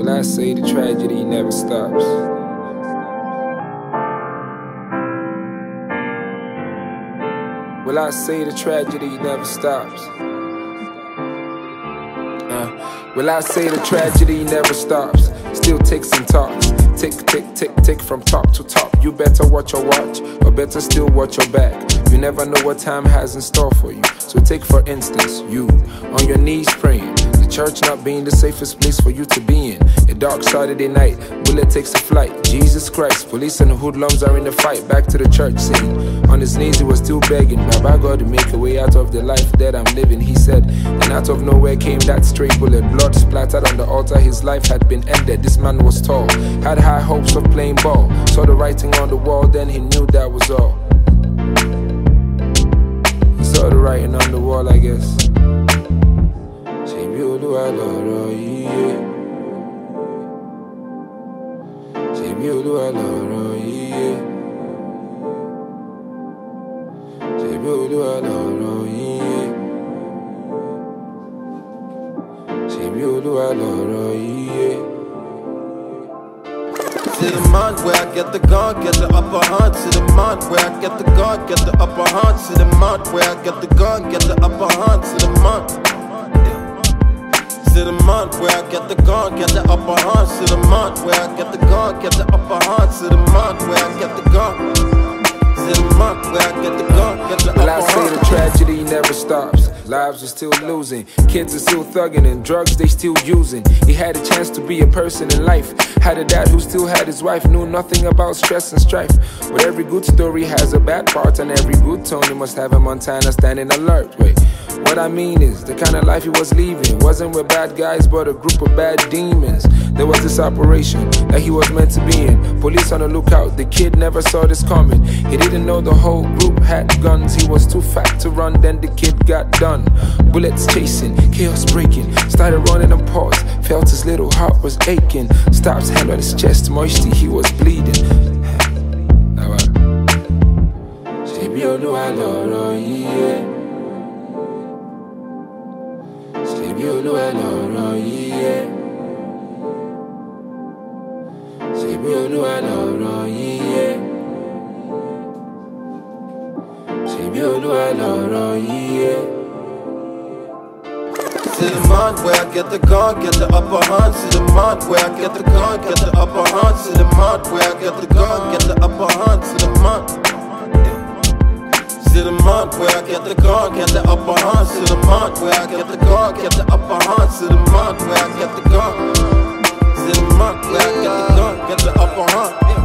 Will I say the tragedy never stops? Will I say the tragedy never stops? Will I say the tragedy never stops? Still ticks and talks. Tick, tick, tick, tick from top to top. You better watch your watch, or better still watch your back. You never know what time has in store for you. So take for instance, you on your knees praying. The church not being the safest place for you to be in. A dark Saturday night, bullet takes a flight. Jesus Christ, police and the hoodlums are in the fight. Back to the church scene. On his knees he was still begging, Baba God to make a way out of the life that I'm living. He said, and out of nowhere came that stray bullet. Blood splattered on the altar, his life had been ended. This man was tall, had high hopes of playing ball. Saw the writing on the wall, then he knew that was all. He saw the writing on the wall, I guess. Ṣebí Olúwa lọ̀rọ̀ yìí. Ṣebí Olúwa lọ̀rọ̀ yìí. Ṣebí Olúwa lọ̀rọ̀ yìí. Ṣebí Olúwa lọ̀rọ̀ yìí. To the man where I get the gun, get the upper hand. To the man where I get the gun, get the upper hand. To the man where I get the gun, get the upper hand. To the man. To the man where I get the gun, get the upper hand. To the man where I get the gun, get the upper hand. To the man where I get the gun. To the man where I get the gun, get the upper hand. Well, I say the tragedy never stops. Lives are still losing, kids are still thugging, and drugs they still using. He had a chance to be a person in life. Had a dad who still had his wife, knew nothing about stress and strife. But every good story has a bad part, and every good Tony must have a Montana standing alert. Wait, what I mean is, the kind of life he was leaving wasn't with bad guys, but a group of bad demons. There was this operation that he was meant to be in. Police on the lookout, the kid never saw this coming. He didn't know the whole group had guns. He was too fat to run, then the kid got done. Bullets chasing, chaos breaking. Started running and paused, felt his little heart was aching. Stops hand on his chest, moisty, he was bleeding. Ṣebí Olúwa lọ̀rọ̀ yìí. Ṣebí Olúwa lọ̀rọ̀ yìí. Ṣebí Olúwa lọ̀rọ̀ yìí. Ṣebí Olúwa lọ̀rọ̀ yìí. To the man where I get the gun, get the upper hand. To the man where I get the gun, get the upper hand. To the man where I get the gun, get the upper hand. To the man. To the man where I get the gun, get the upper hand. To the man where I get the gun, get the upper hand. To the man where I get the gun. To the man where I get the gun, get the upper hand.